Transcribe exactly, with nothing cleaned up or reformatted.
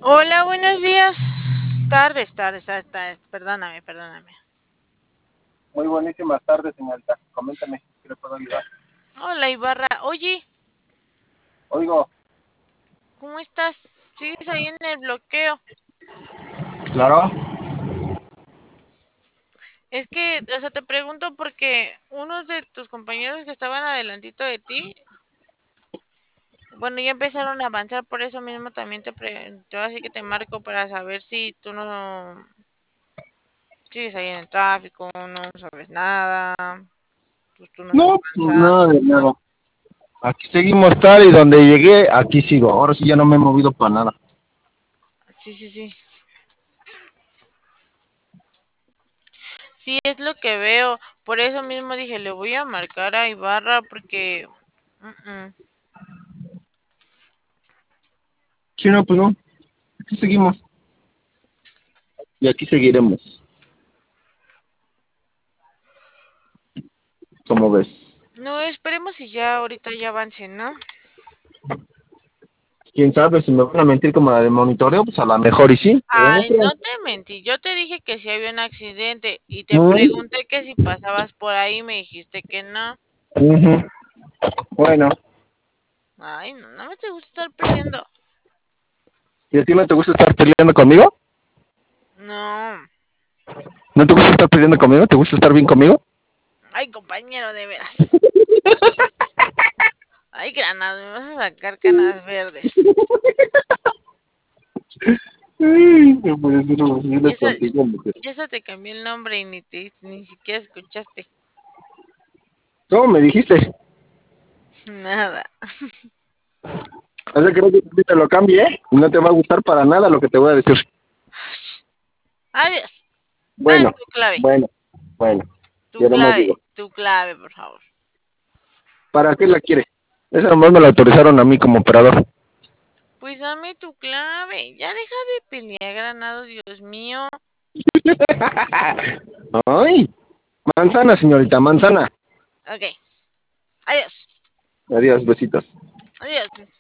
Hola, buenos días. Tardes, tardes, tardes, tardes. Perdóname, perdóname. Muy buenísimas tardes, señorita. Coméntame, ¿qué le puedo ayudar? Hola, Ibarra. Oye, Oigo, ¿cómo estás? ¿Sigues ahí en el bloqueo? claro. Es que, o sea, te pregunto porque unos de tus compañeros que estaban adelantito de ti, bueno, ya empezaron a avanzar, por eso mismo también te pregunto, así que te marco para saber si tú no sigues ahí en el tráfico, no sabes nada, tus turnos No, pues avanzados. nada de nada. Aquí seguimos tal y donde llegué, aquí sigo. Ahora sí ya no me he movido para nada. Sí, sí, sí. Sí, es lo que veo. Por eso mismo dije, le voy a marcar a Ibarra porque... mm, mm. Sí, no, pues no. Aquí seguimos. Y aquí seguiremos. Como ves. No, esperemos y ya ahorita ya avance, ¿no? Quién sabe si me van a mentir como la de monitoreo, pues a lo mejor y sí, pero no Ay, creo. no te mentí. Yo te dije que si había un accidente y te Mm, pregunté que si pasabas por ahí y me dijiste que no. ujú. Bueno, Ay, no, no me te gusta estar peleando. ¿y a ti no te gusta estar peleando conmigo? No. ¿No te gusta estar peleando conmigo? ¿Te gusta estar bien conmigo? Ay, compañero, de veras. Ay, granadas, me vas a sacar canas verdes. Ay, no puede ser posible Y eso, contigo, mujer. y eso te cambié el nombre y ni, te, ni siquiera escuchaste. ¿Cómo me dijiste? Nada. Así que no que te lo cambie, ¿eh? Y no te va a gustar para nada lo que te voy a decir. Adiós. Dame Bueno, tu clave. bueno, bueno. Tu Ya no más clave. digo. Tu clave, por favor. ¿Para qué la quiere? Esa nomás me la autorizaron a mí como operador. Pues dame tu clave. Ya deja de pelear, Granado, Dios mío. Ay, manzana, señorita, manzana. Ok. Adiós. Adiós, besitos. Adiós.